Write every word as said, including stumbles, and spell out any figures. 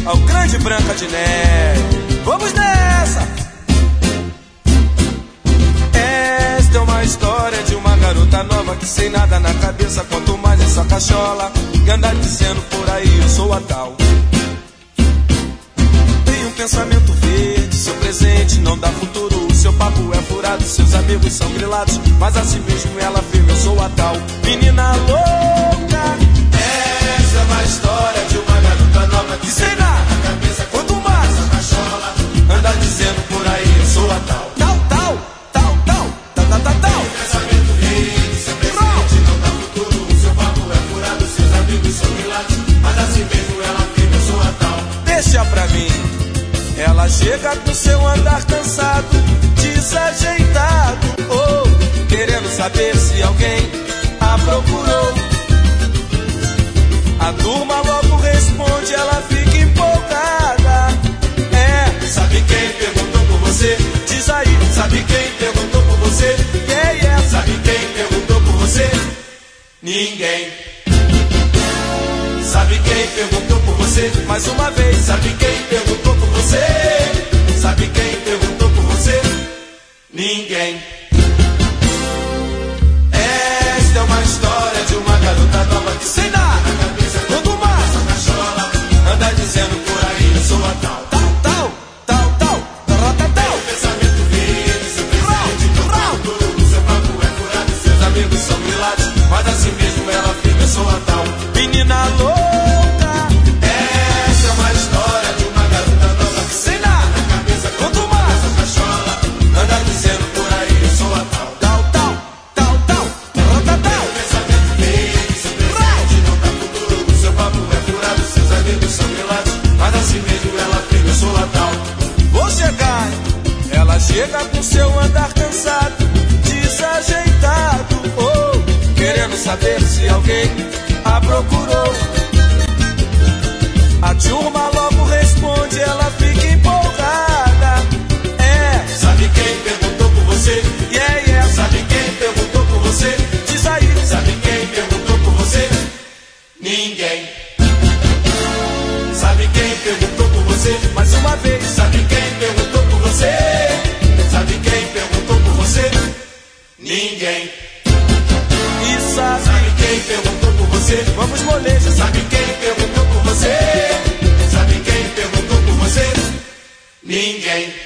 ao grande Branca de Neve. Vamos nessa! Esta é uma história de uma garota nova que sem nada na cabeça, quanto mais essa cachola, que anda dizendo por aí eu sou a tal. Tem um pensamento verde, seu presente não dá futuro, o seu papo é furado, seus amigos são grilados, mas assim mesmo ela afirma eu sou a tal. Menina louca, essa é uma história de uma garota nova que sem nada na cabeça, quanto mais essa cachola, anda dizendo por aí eu sou a tal. Tal, tal, tal, tal, tal, tal, tal, tal. Pensamento rei, seu presente não dá futuro, o seu papo é furado, seus amigos são grilados, mas assim mesmo ela afirma eu sou a tal. Deixa pra mim. Ela chega com seu andar cansado, desajeitado, oh, querendo saber se alguém a procurou. A turma logo responde, ela fica empolgada. É, sabe quem perguntou por você? Diz aí, sabe quem perguntou por você? Yeah, yeah. Sabe quem perguntou por você? Ninguém. Sabe quem perguntou por você? Mais uma vez, sabe quem perguntou por você? Sabe quem perguntou por você? Ninguém. Esta é uma história de uma garota nova que sem nada na cabeça, quando mais essa cachola, anda dizendo por aí eu sou a tal. Tal, tal, tal, tal, tal, tal, tal. Pensamento verde, seu presente não dá futuro, seu papo é furado, seus amigos são grilados, mas assim mesmo ela afirma eu sou a tal. Menina louca, essa é uma história de uma garota nova que sem nada na cabeça, quanto mais essa cachola, anda dizendo por aí eu sou a tal. Tal, tal, tal, tal, tal, tal, tal. Pensamento verde, seu presente não dá futuro, seu papo é furado, seus amigos são grilados, mas assim mesmo ela afirma eu sou a tal. Vou chegar, ela chega com seu andar cansado, desajeitado, oh, querendo saber se alguém a procurou. A turma logo responde, ela fica empolgada. É, sabe quem perguntou por você? Yeah, yeah. Sabe quem perguntou por você? Diz aí, sabe quem perguntou por você? Ninguém. Sabe quem perguntou por você? Mais uma vez, sabe quem perguntou por você? Sabe quem perguntou por você? Ninguém. E sabe, sabe quem perguntou por você? Vamos molejo. Sabe quem perguntou por você? Sabe quem perguntou por você? Ninguém.